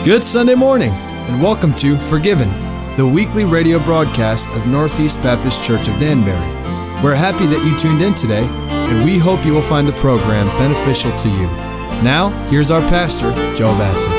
Good Sunday morning, and welcome to Forgiven, the weekly radio broadcast of Northeast Baptist Church of Danbury. We're happy that you tuned in today, and we hope you will find the program beneficial to you. Now, here's our pastor, Joe Vassy.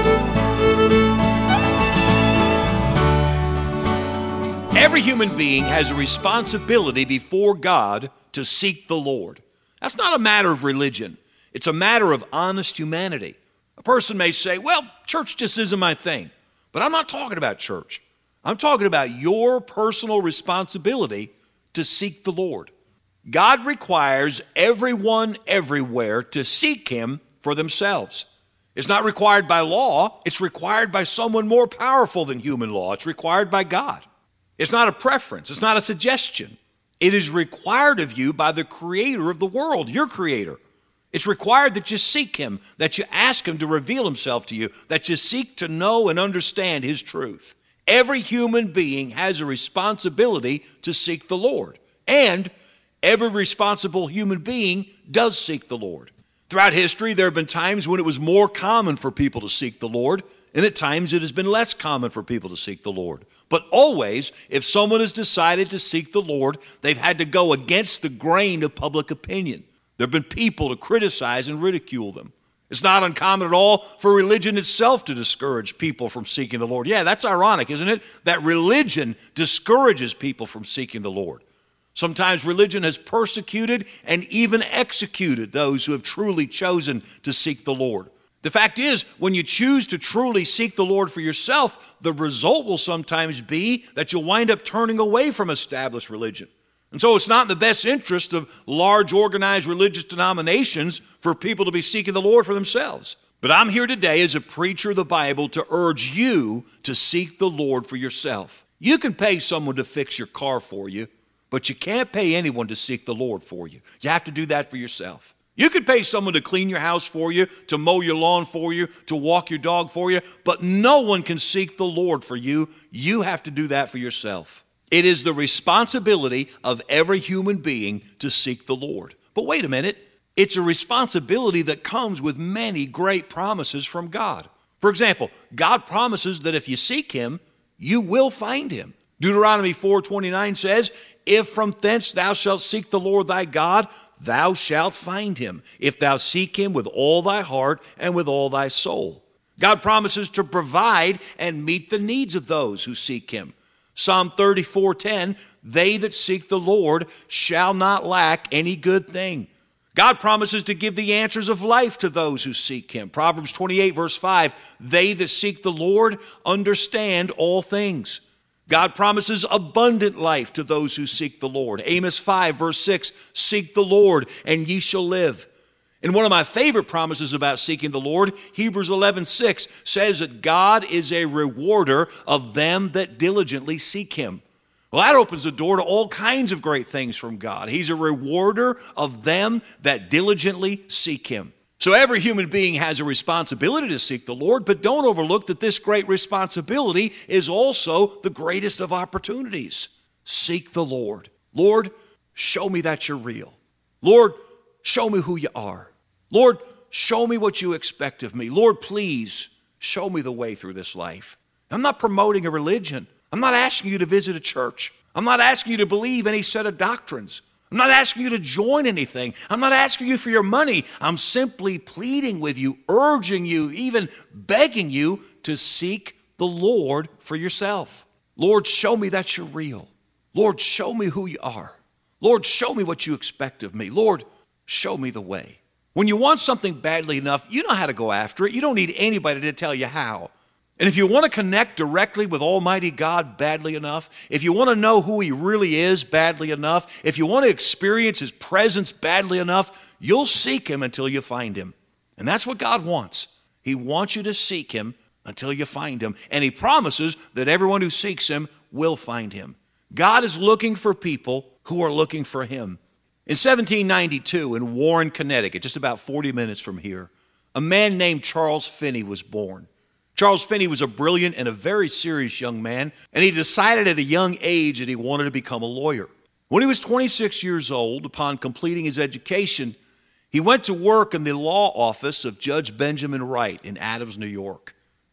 Every human being has a responsibility before God to seek the Lord. That's not a matter of religion. It's a matter of honest humanity. A person may say, well, church just isn't my thing. But I'm not talking about church. I'm talking about your personal responsibility to seek the Lord. God requires everyone everywhere to seek Him for themselves. It's not required by law. It's required by someone more powerful than human law. It's required by God. It's not a preference. It's not a suggestion. It is required of you by the Creator of the world, your Creator. It's required that you seek Him, that you ask Him to reveal Himself to you, that you seek to know and understand His truth. Every human being has a responsibility to seek the Lord, and every responsible human being does seek the Lord. Throughout history, there have been times when it was more common for people to seek the Lord, and at times it has been less common for people to seek the Lord. But always, if someone has decided to seek the Lord, they've had to go against the grain of public opinion. There have been people to criticize and ridicule them. It's not uncommon at all for religion itself to discourage people from seeking the Lord. Yeah, that's ironic, isn't it? That religion discourages people from seeking the Lord. Sometimes religion has persecuted and even executed those who have truly chosen to seek the Lord. The fact is, when you choose to truly seek the Lord for yourself, the result will sometimes be that you'll wind up turning away from established religion. And so it's not in the best interest of large organized religious denominations for people to be seeking the Lord for themselves. But I'm here today as a preacher of the Bible to urge you to seek the Lord for yourself. You can pay someone to fix your car for you, but you can't pay anyone to seek the Lord for you. You have to do that for yourself. You could pay someone to clean your house for you, to mow your lawn for you, to walk your dog for you, but no one can seek the Lord for you. You have to do that for yourself. It is the responsibility of every human being to seek the Lord. But wait a minute, it's a responsibility that comes with many great promises from God. For example, God promises that if you seek Him, you will find Him. Deuteronomy 4:29 says, if from thence thou shalt seek the Lord thy God, thou shalt find Him, if thou seek Him with all thy heart and with all thy soul. God promises to provide and meet the needs of those who seek Him. Psalm 34:10, they that seek the Lord shall not lack any good thing. God promises to give the answers of life to those who seek Him. Proverbs 28 verse 5, they that seek the Lord understand all things. God promises abundant life to those who seek the Lord. Amos 5 verse 6, seek the Lord and ye shall live. And one of my favorite promises about seeking the Lord, Hebrews 11:6, says that God is a rewarder of them that diligently seek Him. Well, that opens the door to all kinds of great things from God. He's a rewarder of them that diligently seek Him. So every human being has a responsibility to seek the Lord, but don't overlook that this great responsibility is also the greatest of opportunities. Seek the Lord. Lord, show me that you're real. Lord, show me who you are. Lord, show me what you expect of me. Lord, please show me the way through this life. I'm not promoting a religion. I'm not asking you to visit a church. I'm not asking you to believe any set of doctrines. I'm not asking you to join anything. I'm not asking you for your money. I'm simply pleading with you, urging you, even begging you to seek the Lord for yourself. Lord, show me that you're real. Lord, show me who you are. Lord, show me what you expect of me. Lord, show me the way. When you want something badly enough, you know how to go after it. You don't need anybody to tell you how. And if you want to connect directly with Almighty God badly enough, if you want to know who He really is badly enough, if you want to experience His presence badly enough, you'll seek Him until you find Him. And that's what God wants. He wants you to seek Him until you find Him. And He promises that everyone who seeks Him will find Him. God is looking for people who are looking for Him. In 1792, in Warren, Connecticut, just about 40 minutes from here, a man named Charles Finney was born. Charles Finney was a brilliant and a very serious young man, and he decided at a young age that he wanted to become a lawyer. When he was 26 years old, upon completing his education, he went to work in the law office of Judge Benjamin Wright in Adams, New York.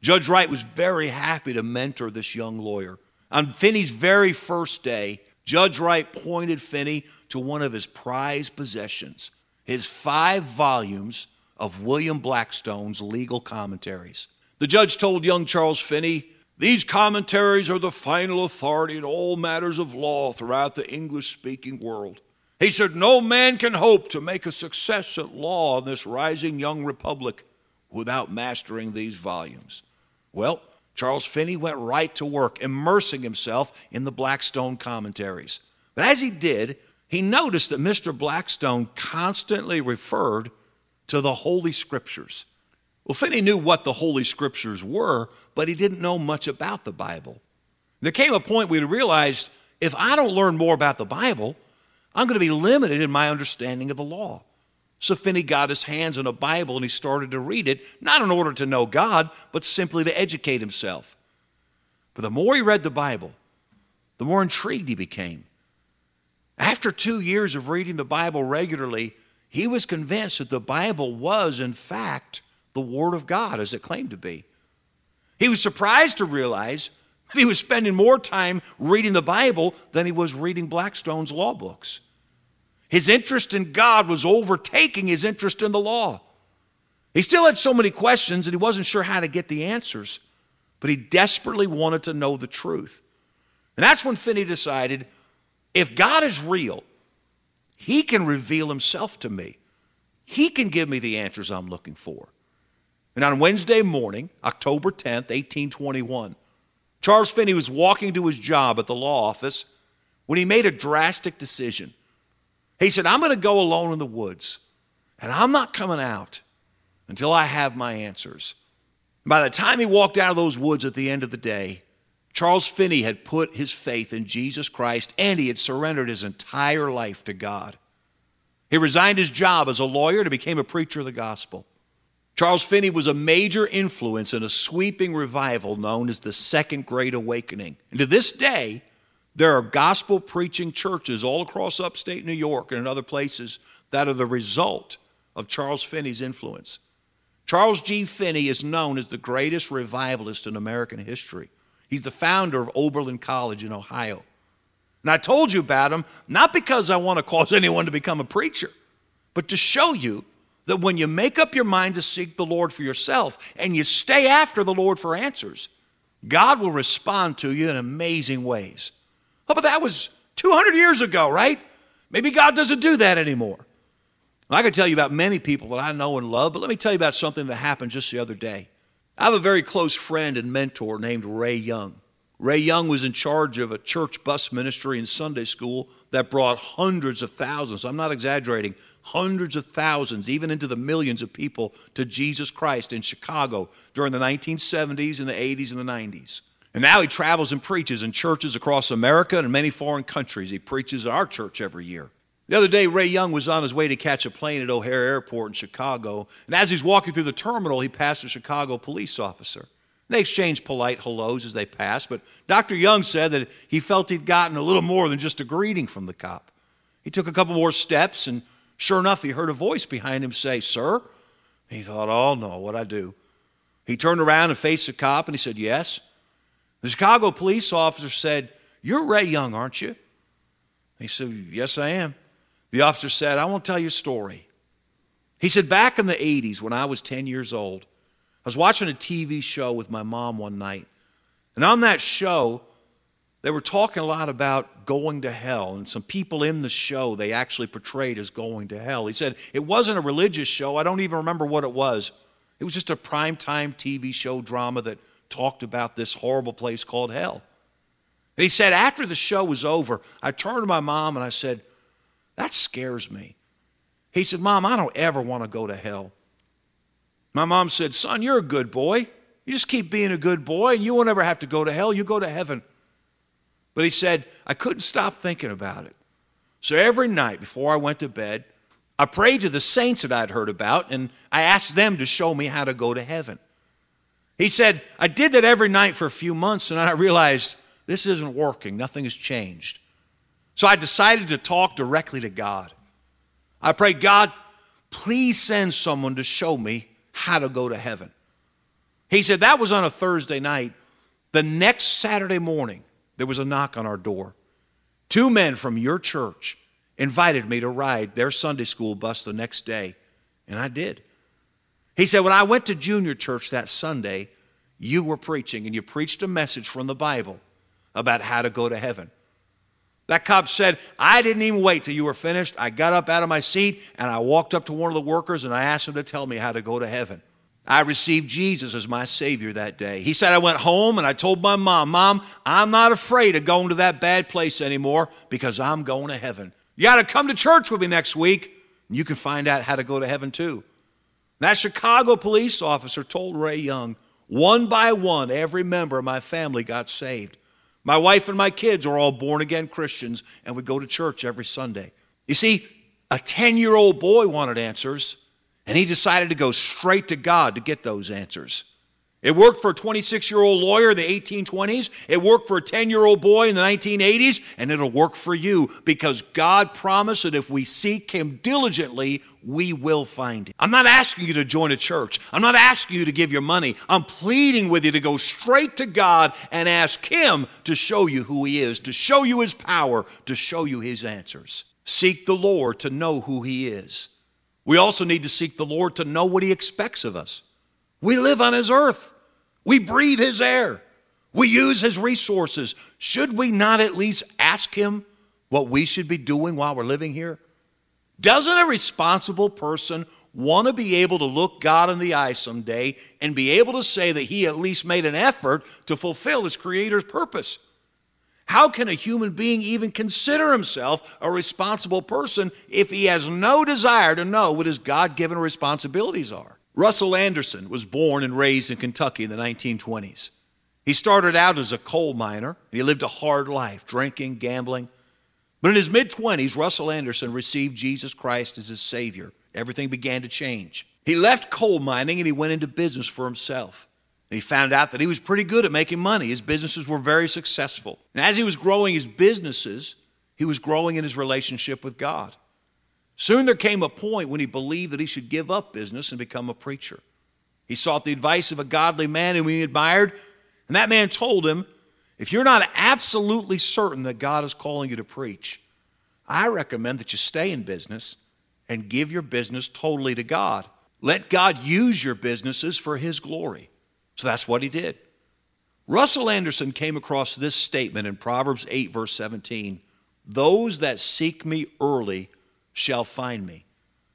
Judge Wright was very happy to mentor this young lawyer. On Finney's very first day, Judge Wright pointed Finney to one of his prized possessions, his 5 volumes of William Blackstone's legal commentaries. The judge told young Charles Finney, "These commentaries are the final authority in all matters of law throughout the English-speaking world." He said, "No man can hope to make a success at law in this rising young republic without mastering these volumes." Well, Charles Finney went right to work, immersing himself in the Blackstone commentaries. But as he did, he noticed that Mr. Blackstone constantly referred to the Holy Scriptures. Well, Finney knew what the Holy Scriptures were, but he didn't know much about the Bible. There came a point where he realized, if I don't learn more about the Bible, I'm going to be limited in my understanding of the law. So Finney got his hands on a Bible and he started to read it, not in order to know God, but simply to educate himself. But the more he read the Bible, the more intrigued he became. After 2 years of reading the Bible regularly, he was convinced that the Bible was, in fact, the Word of God as it claimed to be. He was surprised to realize that he was spending more time reading the Bible than he was reading Blackstone's law books. His interest in God was overtaking his interest in the law. He still had so many questions and he wasn't sure how to get the answers, but he desperately wanted to know the truth. And that's when Finney decided, if God is real, he can reveal himself to me. He can give me the answers I'm looking for. And on Wednesday morning, October 10th, 1821, Charles Finney was walking to his job at the law office when he made a drastic decision. He said, "I'm going to go alone in the woods, and I'm not coming out until I have my answers." By the time he walked out of those woods at the end of the day, Charles Finney had put his faith in Jesus Christ, and he had surrendered his entire life to God. He resigned his job as a lawyer and became a preacher of the gospel. Charles Finney was a major influence in a sweeping revival known as the Second Great Awakening. And to this day, there are gospel-preaching churches all across upstate New York and in other places that are the result of Charles Finney's influence. Charles G. Finney is known as the greatest revivalist in American history. He's the founder of Oberlin College in Ohio. And I told you about him, not because I want to cause anyone to become a preacher, but to show you that when you make up your mind to seek the Lord for yourself and you stay after the Lord for answers, God will respond to you in amazing ways. Oh, but that was 200 years ago, right? Maybe God doesn't do that anymore. I could tell you about many people that I know and love, but let me tell you about something that happened just the other day. I have a very close friend and mentor named Ray Young. Ray Young was in charge of a church bus ministry and Sunday school that brought hundreds of thousands, I'm not exaggerating, hundreds of thousands, even into the millions of people to Jesus Christ in Chicago during the 1970s and the 80s and the 90s. And now he travels and preaches in churches across America and many foreign countries. He preaches at our church every year. The other day, Ray Young was on his way to catch a plane at O'Hare Airport in Chicago. And as he's walking through the terminal, he passed a Chicago police officer. They exchanged polite hellos as they passed, but Dr. Young said that he felt he'd gotten a little more than just a greeting from the cop. He took a couple more steps, and sure enough, he heard a voice behind him say, "Sir?" He thought, "Oh, no, what'd I do?" He turned around and faced the cop, and he said, "Yes." The Chicago police officer said, "You're Ray Young, aren't you?" He said, "Yes, I am." The officer said, "I won't tell you a story." He said, "Back in the 80s, when I was 10 years old, I was watching a TV show with my mom one night. And on that show, they were talking a lot about going to hell. And some people in the show they actually portrayed as going to hell." He said, "It wasn't a religious show. I don't even remember what it was. It was just a primetime TV show drama that talked about this horrible place called hell." And he said, after the show was over, I turned to my mom and I said, "That scares me." He said, "Mom, I don't ever want to go to hell." My mom said, "Son, you're a good boy. You just keep being a good boy and you won't ever have to go to hell. You go to heaven." But he said, I couldn't stop thinking about it. So every night before I went to bed, I prayed to the saints that I'd heard about and I asked them to show me how to go to heaven. He said, I did that every night for a few months and I realized this isn't working. Nothing has changed. So I decided to talk directly to God. I prayed, "God, please send someone to show me how to go to heaven." He said that was on a Thursday night. The next Saturday morning, there was a knock on our door. 2 men from your church invited me to ride their Sunday school bus the next day, and I did. He said, when I went to junior church that Sunday, you were preaching, and you preached a message from the Bible about how to go to heaven. That cop said, I didn't even wait till you were finished. I got up out of my seat, and I walked up to one of the workers, and I asked him to tell me how to go to heaven. I received Jesus as my Savior that day. He said, I went home and I told my mom, Mom, I'm not afraid of going to that bad place anymore because I'm going to heaven. You got to come to church with me next week, and you can find out how to go to heaven too. That Chicago police officer told Ray Young, one by one, every member of my family got saved. My wife and my kids are all born-again Christians, and we go to church every Sunday. You see, a 10-year-old boy wanted answers, and he decided to go straight to God to get those answers. It worked for a 26-year-old lawyer in the 1820s. It worked for a 10-year-old boy in the 1980s, and it'll work for you because God promised that if we seek Him diligently, we will find Him. I'm not asking you to join a church. I'm not asking you to give your money. I'm pleading with you to go straight to God and ask Him to show you who He is, to show you His power, to show you His answers. Seek the Lord to know who He is. We also need to seek the Lord to know what He expects of us. We live on His earth. We breathe His air. We use His resources. Should we not at least ask Him what we should be doing while we're living here? Doesn't a responsible person want to be able to look God in the eye someday and be able to say that he at least made an effort to fulfill his Creator's purpose? How can a human being even consider himself a responsible person if he has no desire to know what his God-given responsibilities are? Russell Anderson was born and raised in Kentucky in the 1920s. He started out as a coal miner, and he lived a hard life, drinking, gambling. But in his mid-20s, Russell Anderson received Jesus Christ as his Savior. Everything began to change. He left coal mining and he went into business for himself. And he found out that he was pretty good at making money. His businesses were very successful. And as he was growing his businesses, he was growing in his relationship with God. Soon there came a point when he believed that he should give up business and become a preacher. He sought the advice of a godly man whom he admired, and that man told him, if you're not absolutely certain that God is calling you to preach, I recommend that you stay in business and give your business totally to God. Let God use your businesses for His glory. So that's what he did. Russell Anderson came across this statement in Proverbs 8, verse 17. Those that seek me early shall find me.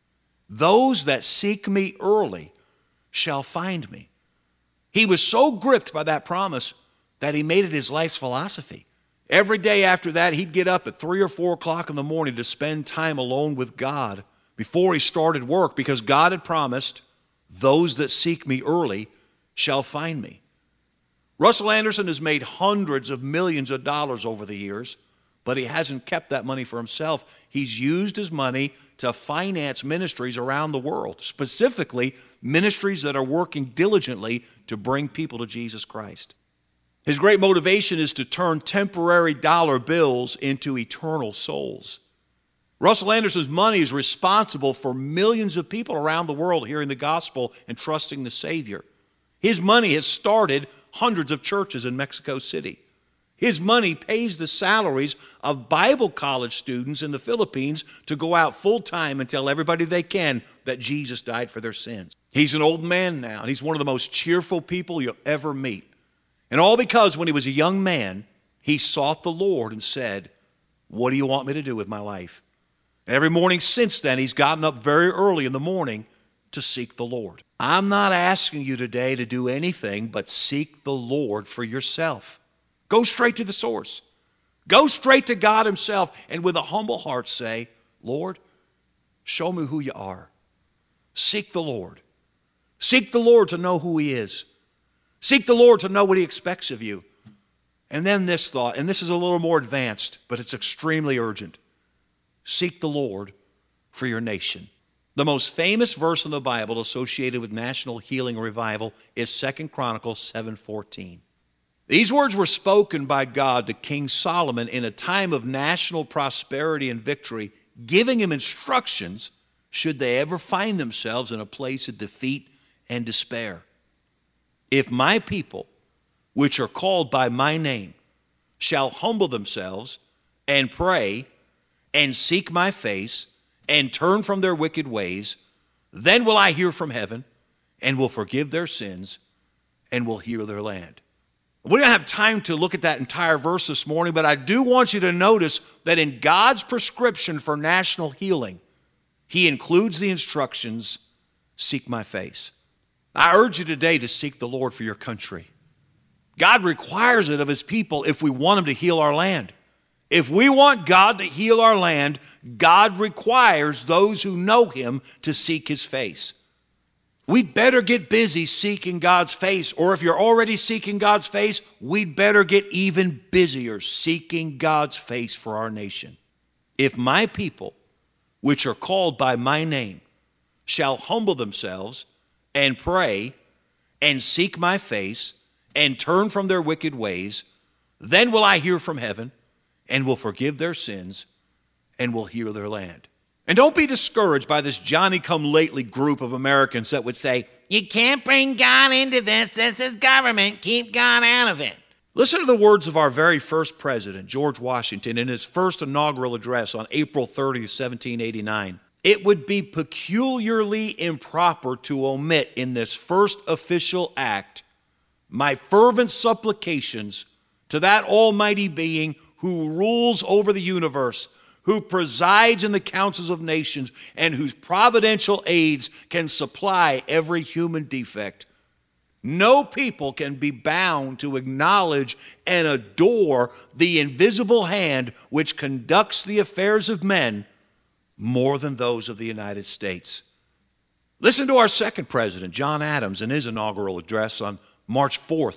Those that seek me early shall find me. He was so gripped by that promise that he made it his life's philosophy. Every day after that, he'd get up at 3 or 4 o'clock in the morning to spend time alone with God before he started work because God had promised, those that seek me early shall find me. Russell Anderson has made hundreds of millions of dollars over the years, but he hasn't kept that money for himself. He's used his money to finance ministries around the world, specifically ministries that are working diligently to bring people to Jesus Christ. His great motivation is to turn temporary dollar bills into eternal souls. Russell Anderson's money is responsible for millions of people around the world hearing the gospel and trusting the Savior. His money has started hundreds of churches in Mexico City. His money pays the salaries of Bible college students in the Philippines to go out full-time and tell everybody they can that Jesus died for their sins. He's an old man now, and he's one of the most cheerful people you'll ever meet. And all because when he was a young man, he sought the Lord and said, what do you want me to do with my life? And every morning since then, he's gotten up very early in the morning to seek the Lord. I'm not asking you today to do anything but seek the Lord for yourself. Go straight to the source. Go straight to God Himself and with a humble heart say, Lord, show me who you are. Seek the Lord. Seek the Lord to know who He is. Seek the Lord to know what He expects of you. And then this thought, and this is a little more advanced, but it's extremely urgent. Seek the Lord for your nation. The most famous verse in the Bible associated with national healing and revival is 2 Chronicles 7:14. These words were spoken by God to King Solomon in a time of national prosperity and victory, giving him instructions should they ever find themselves in a place of defeat and despair. If my people, which are called by my name, shall humble themselves and pray and seek my face and turn from their wicked ways, then will I hear from heaven and will forgive their sins and will heal their land. We don't have time to look at that entire verse this morning, but I do want you to notice that in God's prescription for national healing, He includes the instructions, seek my face. I urge you today to seek the Lord for your country. God requires it of His people if we want Him to heal our land. If we want God to heal our land, God requires those who know Him to seek His face. We'd better get busy seeking God's face, or if you're already seeking God's face, we'd better get even busier seeking God's face for our nation. If my people, which are called by my name, shall humble themselves and pray and seek my face and turn from their wicked ways, then will I hear from heaven and will forgive their sins and will heal their land. And don't be discouraged by this Johnny-come-lately group of Americans that would say, you can't bring God into this. This is government. Keep God out of it. Listen to the words of our very first president, George Washington, in his first inaugural address on April 30, 1789. It would be peculiarly improper to omit in this first official act my fervent supplications to that almighty being who rules over the universe, who presides in the councils of nations, and whose providential aids can supply every human defect. No people can be bound to acknowledge and adore the invisible hand which conducts the affairs of men more than those of the United States. Listen to our second president, John Adams, in his inaugural address on March 4th,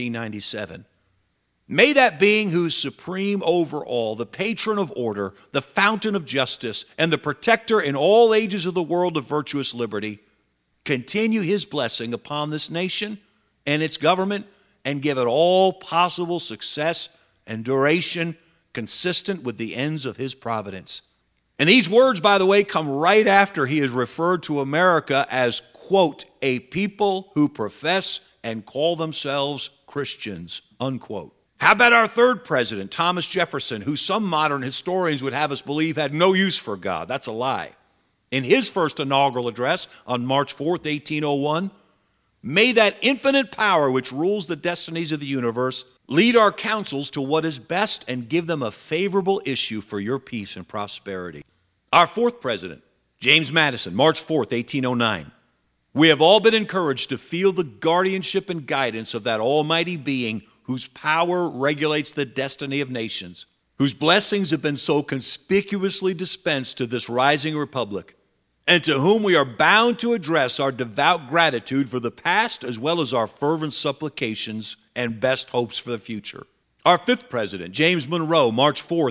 1797. May that being who is supreme over all, the patron of order, the fountain of justice, and the protector in all ages of the world of virtuous liberty, continue His blessing upon this nation and its government, and give it all possible success and duration consistent with the ends of His providence. And these words, by the way, come right after he has referred to America as, quote, a people who profess and call themselves Christians, unquote. How about our third president, Thomas Jefferson, who some modern historians would have us believe had no use for God? That's a lie. In his first inaugural address on March 4th, 1801, may that infinite power which rules the destinies of the universe lead our counsels to what is best and give them a favorable issue for your peace and prosperity. Our fourth president, James Madison, March 4th, 1809. We have all been encouraged to feel the guardianship and guidance of that almighty being whose power regulates the destiny of nations, whose blessings have been so conspicuously dispensed to this rising republic, and to whom we are bound to address our devout gratitude for the past as well as our fervent supplications and best hopes for the future. Our fifth president, James Monroe, March 4th,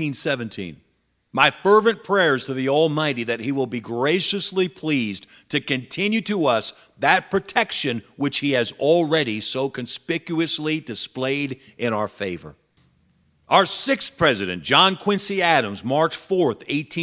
1817. My fervent prayers to the Almighty that He will be graciously pleased to continue to us that protection which He has already so conspicuously displayed in our favor. Our sixth president, John Quincy Adams, March 4th,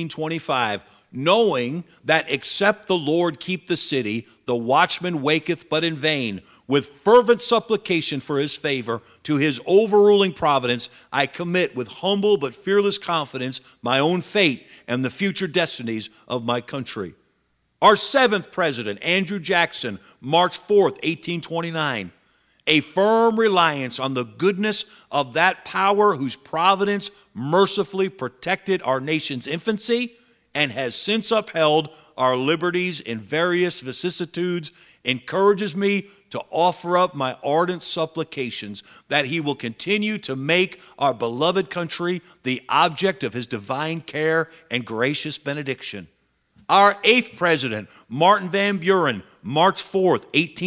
1825, knowing that except the Lord keep the city, the watchman waketh but in vain, with fervent supplication for His favor, to His overruling providence, I commit with humble but fearless confidence my own fate and the future destinies of my country. Our seventh president, Andrew Jackson, March 4th, 1829, a firm reliance on the goodness of that power whose providence mercifully protected our nation's infancy and has since upheld our liberties in various vicissitudes, encourages me to offer up my ardent supplications that He will continue to make our beloved country the object of His divine care and gracious benediction. Our eighth president, Martin Van Buren, March 4th,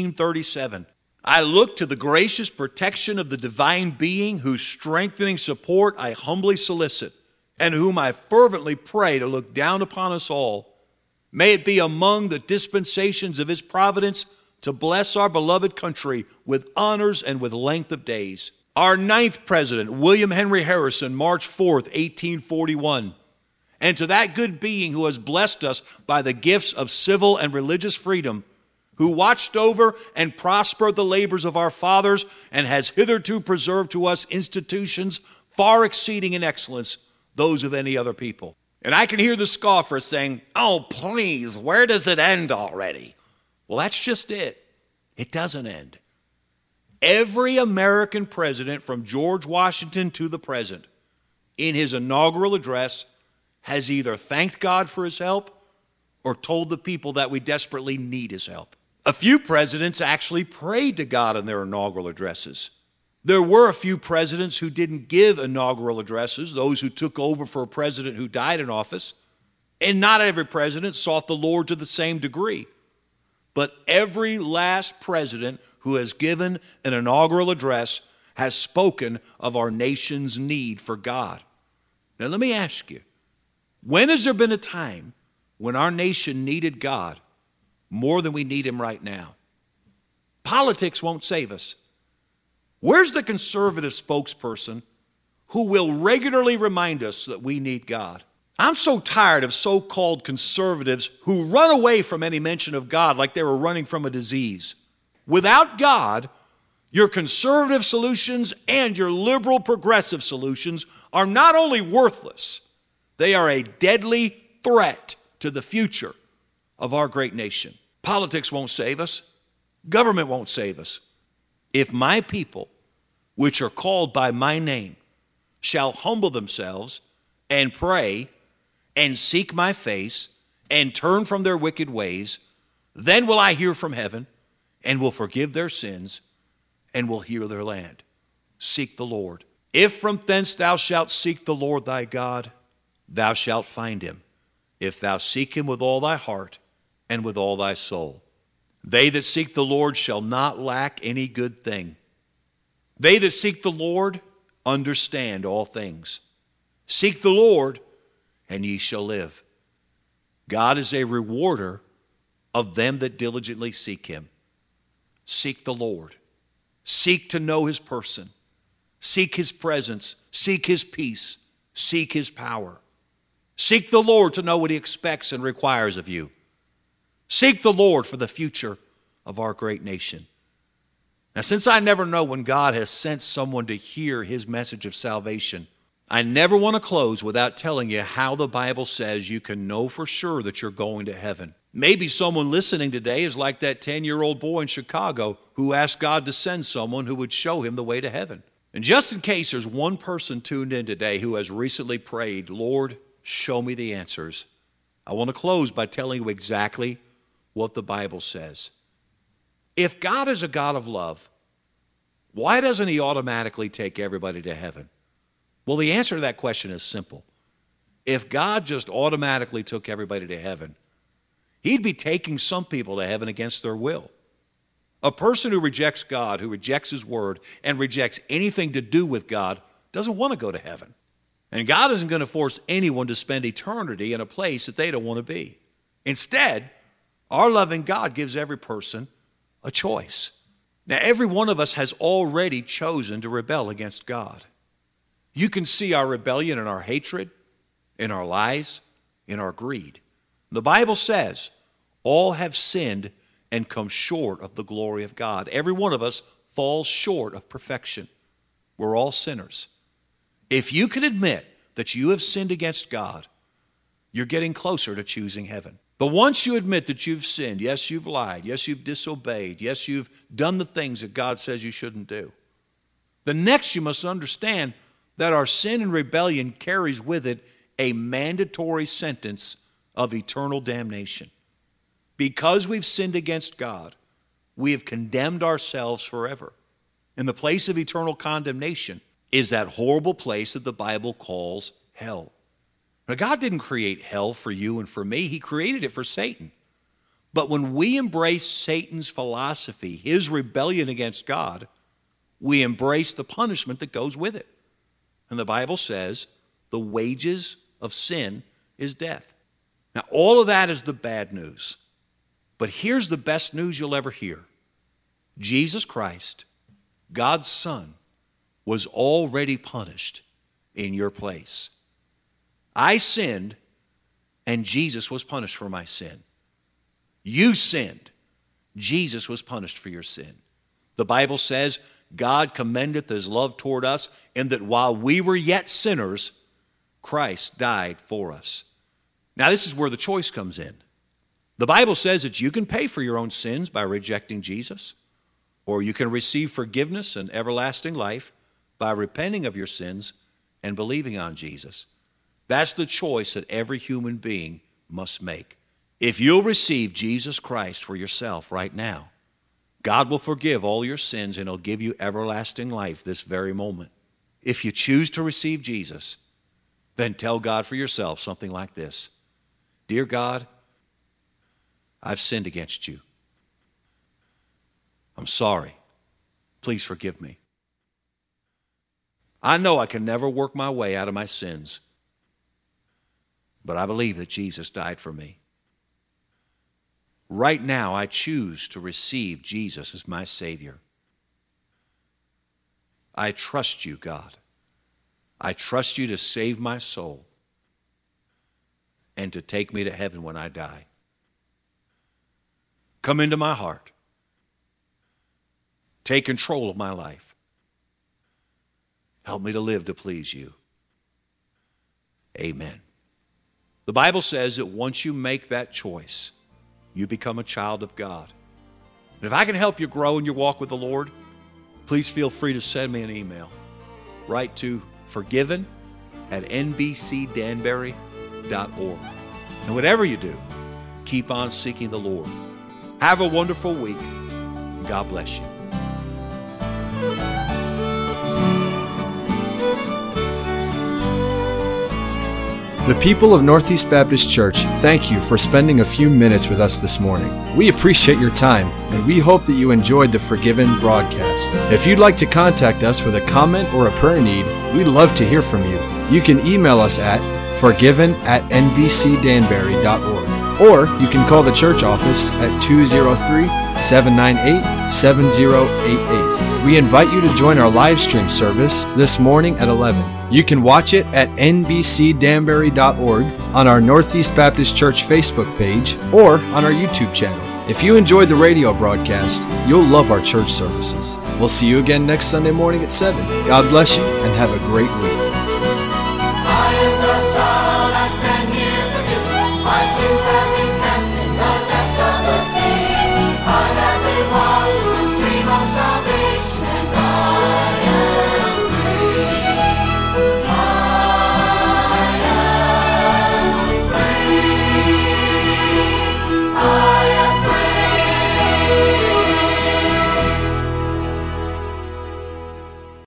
1837. I look to the gracious protection of the divine being whose strengthening support I humbly solicit, and whom I fervently pray to look down upon us all. May it be among the dispensations of His providence to bless our beloved country with honors and with length of days. Our ninth president, William Henry Harrison, March 4th, 1841. And to that good being who has blessed us by the gifts of civil and religious freedom, who watched over and prospered the labors of our fathers and has hitherto preserved to us institutions far exceeding in excellence those of any other people. And I can hear the scoffer saying, oh, please, where does it end already? Well, that's just it. It doesn't end. Every American president from George Washington to the present, in his inaugural address, has either thanked God for his help or told the people that we desperately need his help. A few presidents actually prayed to God in their inaugural addresses. There were a few presidents who didn't give inaugural addresses, those who took over for a president who died in office. And not every president sought the Lord to the same degree. But every last president who has given an inaugural address has spoken of our nation's need for God. Now let me ask you, when has there been a time when our nation needed God more than we need him right now? Politics won't save us. Where's the conservative spokesperson who will regularly remind us that we need God? I'm so tired of so-called conservatives who run away from any mention of God like they were running from a disease. Without God, your conservative solutions and your liberal progressive solutions are not only worthless, they are a deadly threat to the future of our great nation. Politics won't save us. Government won't save us. If my people, which are called by my name, shall humble themselves and pray and seek my face and turn from their wicked ways, then will I hear from heaven and will forgive their sins and will heal their land. Seek the Lord. If from thence thou shalt seek the Lord thy God, thou shalt find him, if thou seek him with all thy heart and with all thy soul. They that seek the Lord shall not lack any good thing. They that seek the Lord understand all things. Seek the Lord, and ye shall live. God is a rewarder of them that diligently seek him. Seek the Lord. Seek to know his person. Seek his presence. Seek his peace. Seek his power. Seek the Lord to know what he expects and requires of you. Seek the Lord for the future of our great nation. Now, since I never know when God has sent someone to hear his message of salvation, I never want to close without telling you how the Bible says you can know for sure that you're going to heaven. Maybe someone listening today is like that 10-year-old boy in Chicago who asked God to send someone who would show him the way to heaven. And just in case there's one person tuned in today who has recently prayed, Lord, show me the answers, I want to close by telling you exactly what the Bible says. If God is a God of love, why doesn't he automatically take everybody to heaven? Well, the answer to that question is simple. If God just automatically took everybody to heaven, he'd be taking some people to heaven against their will. A person who rejects God, who rejects his word, and rejects anything to do with God, doesn't want to go to heaven. And God isn't going to force anyone to spend eternity in a place that they don't want to be. Instead, our loving God gives every person a choice. Now, every one of us has already chosen to rebel against God. You can see our rebellion in our hatred, in our lies, in our greed. The Bible says, all have sinned and come short of the glory of God. Every one of us falls short of perfection. We're all sinners. If you can admit that you have sinned against God, you're getting closer to choosing heaven. But once you admit that you've sinned, yes, you've lied, yes, you've disobeyed, yes, you've done the things that God says you shouldn't do, the next you must understand that our sin and rebellion carries with it a mandatory sentence of eternal damnation. Because we've sinned against God, we have condemned ourselves forever. And the place of eternal condemnation is that horrible place that the Bible calls hell. Now, God didn't create hell for you and for me. He created it for Satan. But when we embrace Satan's philosophy, his rebellion against God, we embrace the punishment that goes with it. And the Bible says the wages of sin is death. Now, all of that is the bad news. But here's the best news you'll ever hear. Jesus Christ, God's Son, was already punished in your place. I sinned, and Jesus was punished for my sin. You sinned. Jesus was punished for your sin. The Bible says, God commendeth his love toward us, in that while we were yet sinners, Christ died for us. Now, this is where the choice comes in. The Bible says that you can pay for your own sins by rejecting Jesus, or you can receive forgiveness and everlasting life by repenting of your sins and believing on Jesus. That's the choice that every human being must make. If you'll receive Jesus Christ for yourself right now, God will forgive all your sins and he'll give you everlasting life this very moment. If you choose to receive Jesus, then tell God for yourself something like this: Dear God, I've sinned against you. I'm sorry. Please forgive me. I know I can never work my way out of my sins, but I believe that Jesus died for me. Right now, I choose to receive Jesus as my Savior. I trust you, God. I trust you to save my soul and to take me to heaven when I die. Come into my heart. Take control of my life. Help me to live to please you. Amen. The Bible says that once you make that choice, you become a child of God. And if I can help you grow in your walk with the Lord, please feel free to send me an email. Write to forgiven@nbcdanbury.org. And whatever you do, keep on seeking the Lord. Have a wonderful week. God bless you. The people of Northeast Baptist Church thank you for spending a few minutes with us this morning. We appreciate your time, and we hope that you enjoyed the Forgiven broadcast. If you'd like to contact us with a comment or a prayer need, we'd love to hear from you. You can email us at forgiven@nbcdanbury.org, or you can call the church office at 203-798-7088. We invite you to join our live stream service this morning at 11. You can watch it at nbcdanbury.org, on our Northeast Baptist Church Facebook page, or on our YouTube channel. If you enjoyed the radio broadcast, you'll love our church services. We'll see you again next Sunday morning at 7. God bless you and have a great week.